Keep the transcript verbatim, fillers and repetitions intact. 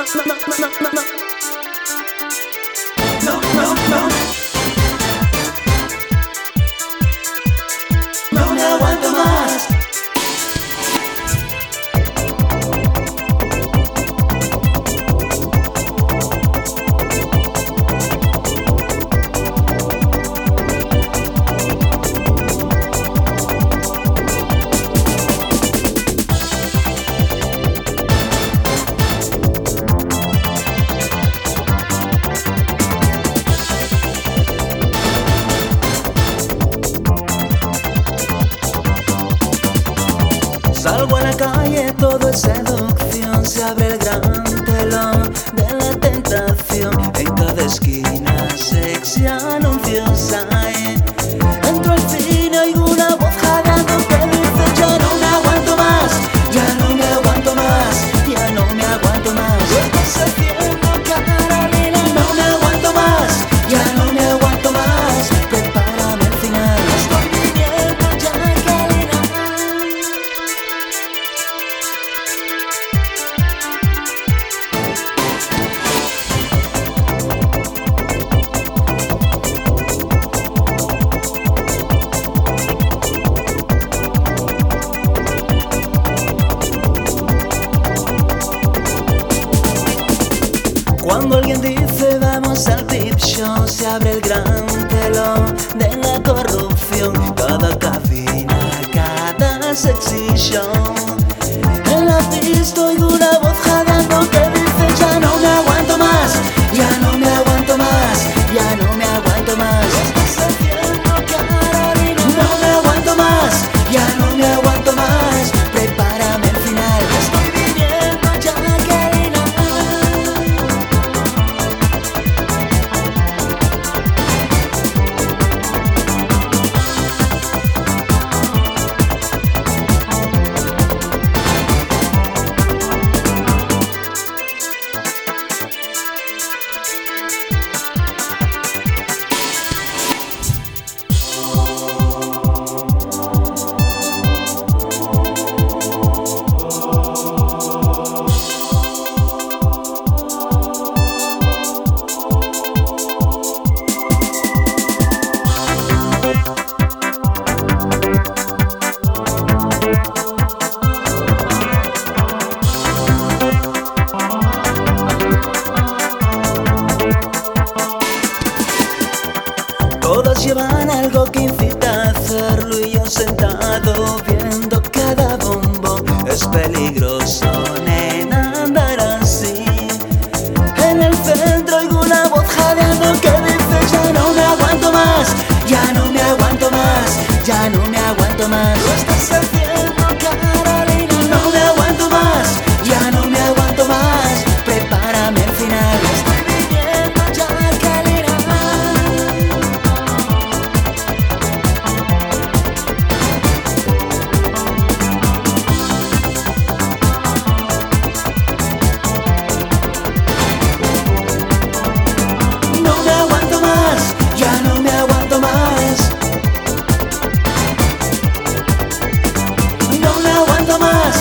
No, no, no. No me aguanto más. Salgo a la calle, todo es seducción. Se abre el gran telón de la tentación. En cada esquina sexy anuncios hay. Entro al cine, oigo una voz jadeando que dice: ya no me aguanto más, ya no me aguanto más, ya no me aguanto más. Estás haciendo Carolina. No me aguanto más, ya no me aguanto más. Prepárame el final. Estoy viviendo ya, Carolina. Cuando alguien dice vamos al peep show, se abre el gran telón de la corrupción. Cada cabina, cada sexy show. En la pista oigo una voz jadeando que dice: ya no me aguanto más, ya no me aguanto más, ya no me aguanto más. Estás haciendo Carolina. No me aguanto más, ya no me aguanto más. Prepárame el final. Estoy viviendo ya, Carolina. Todas llevan algo que incita a hacerlo y yo sentado viendo cada bombo. Es peligroso, nena, andar así. En el centro oigo una voz jadeando que dice: ya no me aguanto más, ya no me aguanto más, ya no me aguanto más. Lo estás haciendo, Carolina. No me aguanto más, ya no me aguanto más. Prepárame el final. Estoy viviendo ya, Carolina. No me aguanto más, ya no me aguanto más. No me aguanto más,